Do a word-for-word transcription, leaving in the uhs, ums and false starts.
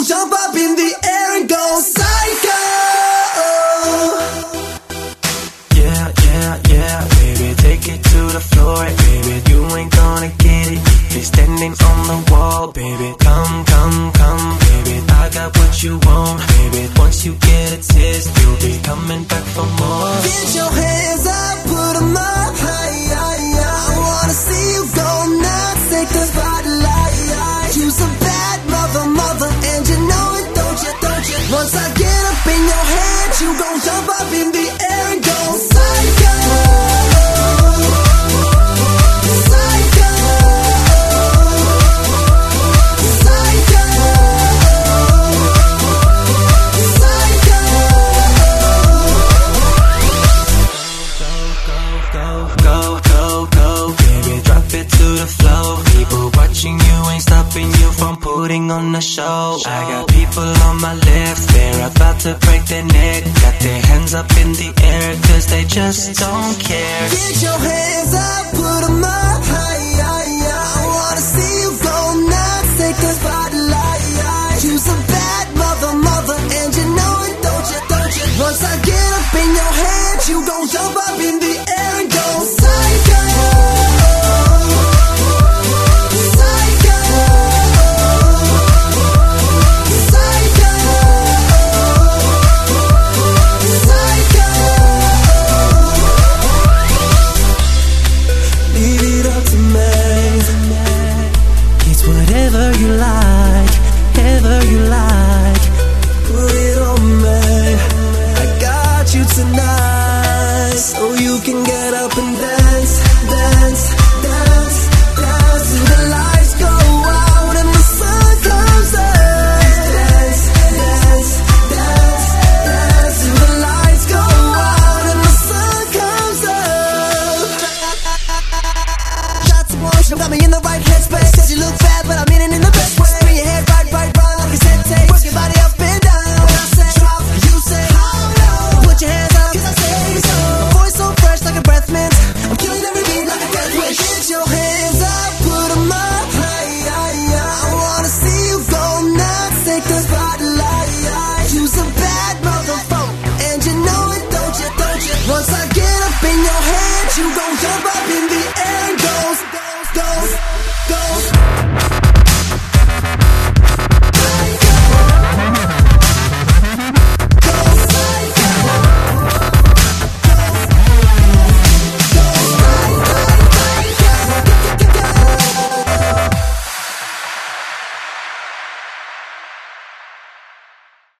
gon' jump up in the air and go psycho. Yeah, yeah, yeah, baby, take it to the floor, baby, you ain't gonna get it if you're standing on the wall, baby. Come, come, come, baby, I got what you want, baby. Once you get a taste, you'll be coming back for more. Get your hands up, put 'em up high, high, high. I wanna see you go nuts, take the spotlight. You's a bad mother, mother, and you know it, don't you, don't you? Once I get up in your hands, you gon' jump up in the air and go psycho. Psycho. Psycho. Psycho. Go, go, go, go, baby, drop it to the floor. People watching you ain't stopping you from putting on a show. I got people on my left, they're about to break their neck. Got their hands up in the air, cause they just don't care. Get your hands up, put 'em up high, high, high. I wanna see you go nuts, take the spotlight. You's a bad mother, mother, and you know it, don't you, don't you? Once I get up in your hands, you gon' jump up in the air and go psycho. Psycho. Psycho. Psycho. Leave it up to me. It's whatever you like, ever you like. Put it on me. I got you tonight, so you can get up.